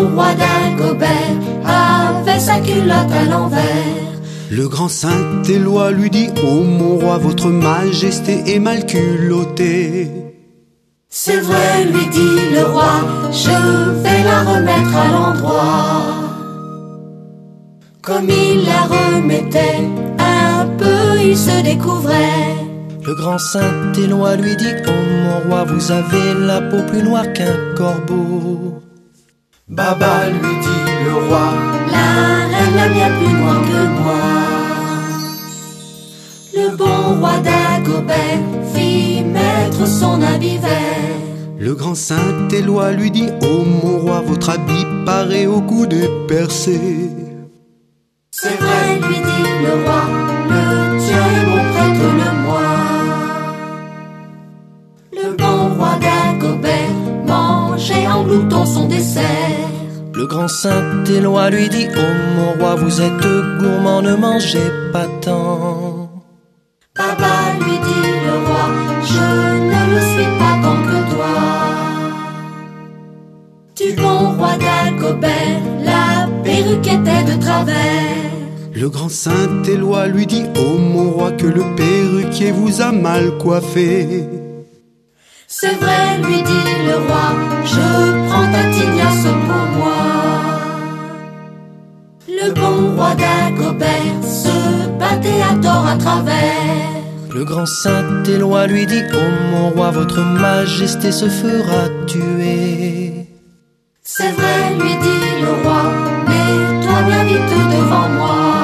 bon roi d'Agobert avait sa culotte à l'envers. Le grand Saint-Éloi lui dit: ô mon roi, votre majesté est mal culottée. C'est vrai, lui dit le roi, je vais la remettre à l'endroit. Comme il la remettait, un peu il se découvrait. Le grand Saint-Éloi lui dit: ô mon roi, vous avez la peau plus noire qu'un corbeau. Baba, lui dit le roi, la reine a bien plus noire que moi. Le bon roi d'Agobert fit mettre son habit vert. Le grand Saint-Éloi lui dit: ô mon roi, votre habit paraît au cou des percés. C'est vrai, lui dit le roi, le tien est bon, prête-le-moi. Le bon roi d'Agobert mangeait en glouton son dessert. Le grand Saint-Éloi lui dit: ô mon roi, vous êtes gourmand, ne mangez pas tant. Baba, lui dit le roi, je ne le suis pas tant que toi. Du bon roi d'Agobert, la perruque était de travers. Le grand Saint-Éloi lui dit: ô mon roi, que le perruquier vous a mal coiffé. C'est vrai, lui dit le roi, je prends ta tignasse pour moi. Le bon roi d'Agobert se battait à tort à travers. Le grand Saint-Éloi lui dit: ô mon roi, votre majesté se fera tuer. C'est vrai, lui dit le roi, mets-toi bien vite devant moi.